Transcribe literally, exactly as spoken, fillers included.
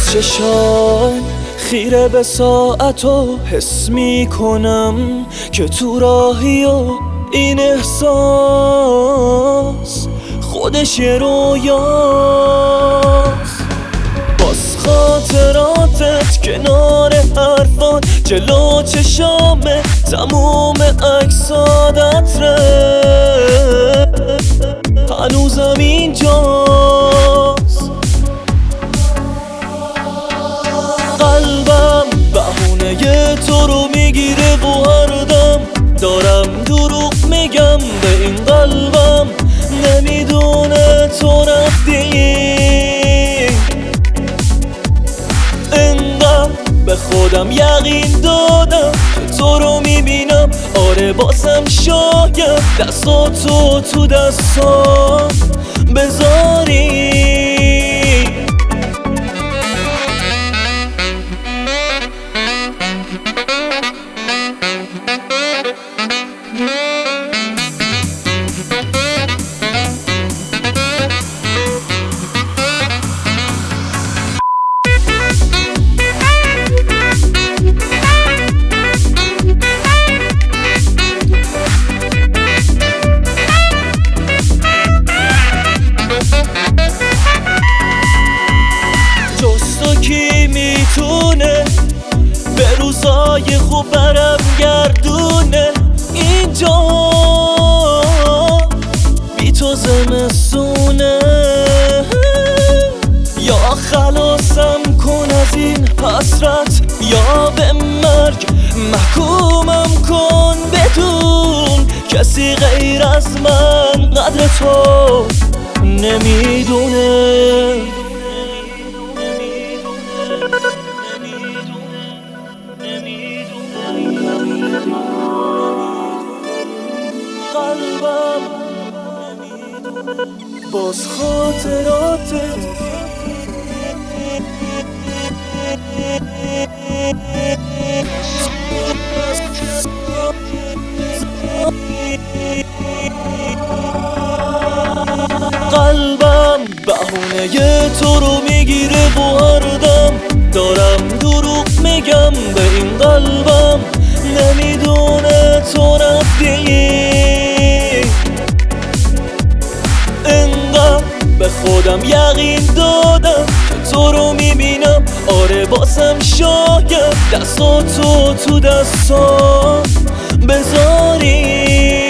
از چشام خیره به ساعت و حس می کنم که تو راهی و این احساس خودش یه رویاست. باز خاطراتت کنار حرفات جلو چشامه تموم عکسادت ره هنوزم اینجاست. قلبم بهونه تو رو میگیره و هر دم دارم دروغ میگم به این قلبم نمیدونه تو رفتی. انقدر به خودم یقین دادم که تو رو میبینم، آره بازم شاید دستاتو تو دستام بذاری. کی میتونه به روزای خوب برم گردونه اینجا بی تو زمستونه. یا خلاصم کن از این حسرت یا به مرگ محکومم کن، بدون کسی غیر از من قدر تو نمیدونه. قلبم باز خاطراتت قلبم بهونه تو رو میگیره و هر دم دارم دروغ میگم به این قلبم نمیدونه تو رفتی. انقدر به خودم یقین دادم که تو رو میبینم، آره بازم شاید دستاتو تو دستام بذاری.